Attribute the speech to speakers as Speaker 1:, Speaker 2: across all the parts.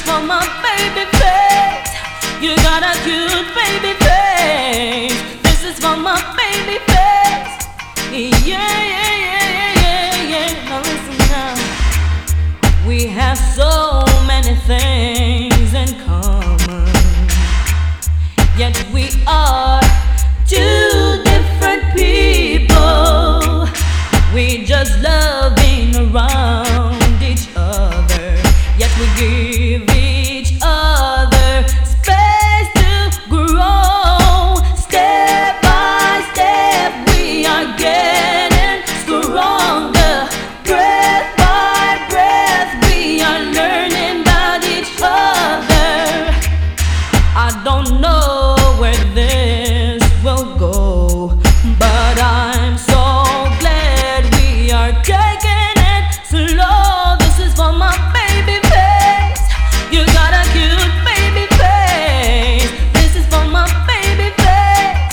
Speaker 1: for my baby face. You got a cute baby face. This is for my baby face. Yeah, yeah, yeah, yeah, yeah. Now listen now. We have so many things in common, yet we are two different people. We just loving around each other, yet we give each other space to grow. Step by step we are getting stronger. Breath by breath we are learning about each other. I don't know where this will go, but I'm so glad we are taking it slow. This is for my baby face. You got a cute baby face. This is for my baby face.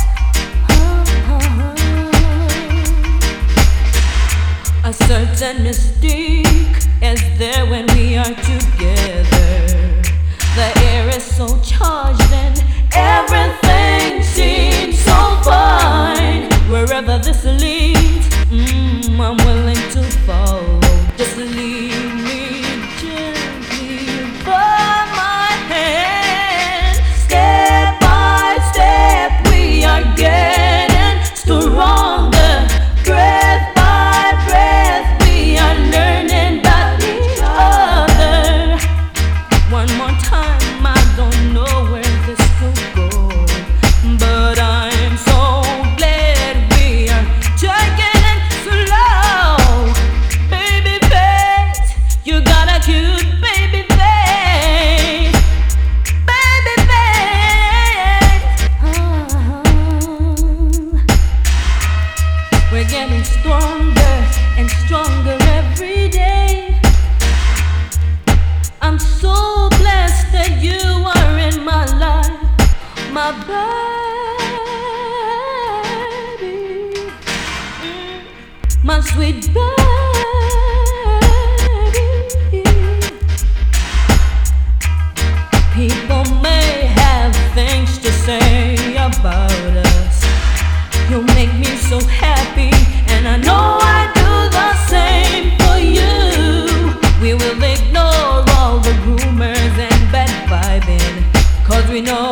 Speaker 1: A certain mystique is there when we are together. The air is so charged and everything seems so fine. Wherever this leads, I'm willing to follow. Just lead me gently by my hand. Step by step we are getting stronger. Breath by breath we are learning about each other. One more time, I don't know where this will go, but I'm so glad we are taking it slow. Baby face, you got a cute baby face. Baby face. We're getting stronger and stronger every day. I'm so blessed that you are in my life, my baby, my sweet baby. People may have things to say about us. You make me so happy, and I know I do the same for you. We will ignore all the rumors and bad vibing, 'cause we know